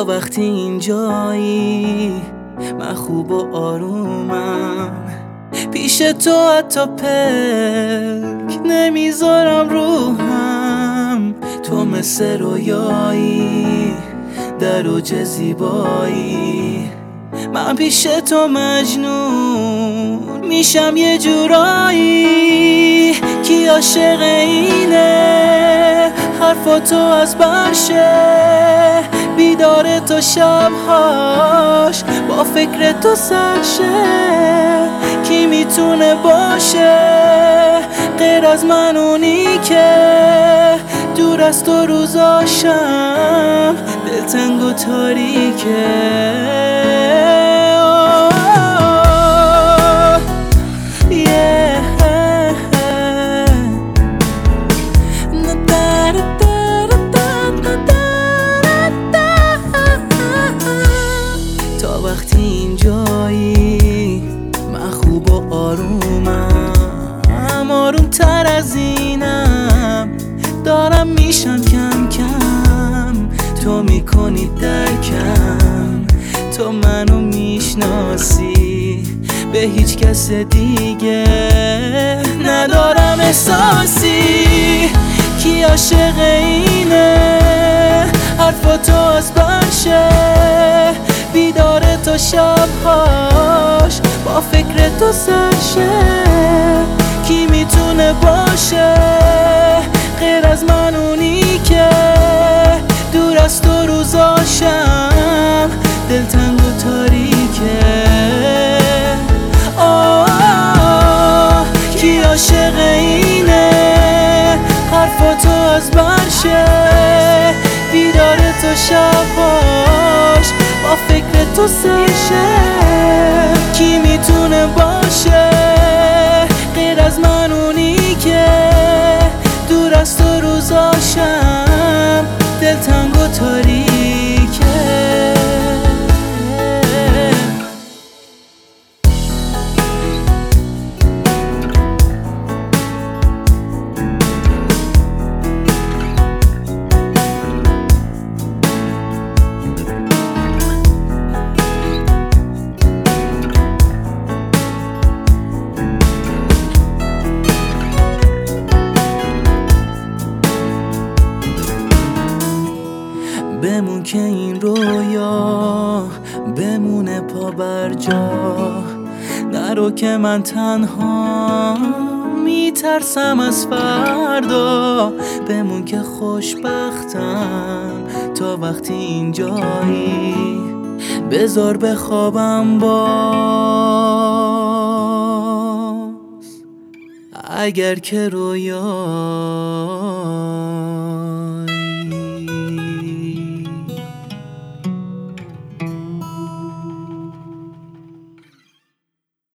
تا وقتی اینجایی من خوب و آرومم پیش تو، حتی پلک نمیذارم روحم. تو مثل رویایی در اوج زیبایی، من پیش تو مجنون میشم یه جورایی. کی عاشق اینه حرفاتو از برشه، بیدار تو شبهاش با فکر تو سرشه. کی میتونه باشه غیر از من اونی که دور از تو روزاشم دلتنگ و تاریکه. تا وقتی اینجایی من خوب و آرومم، آرومتر از اینم دارم میشم کم کم. تو میکنی درکم، تو منو میشناسی، به هیچ کس دیگه ندارم احساسی. کی عاشق اینه حرفاتو از برشه، بیدار تو شبهاش با فکر تو سرشه. کی میتونه باشه غیر از من اونی که دور از تو روزاشم دلتنگ و تاریکه. کی عاشق اینه حرفاتو از برشه، بیدار تو شبهاش با فکر تو سرشه. کی میتونه باشه غیر از من اونی که دور از تو روزاشم دلتنگ و تاریکه. بمون که این رویا بمونه پا بر جا، نرو که من تنها میترسم از فردا. بمون که خوشبختم تا وقتی اینجایی، بذار بخوابم باز اگر که رویا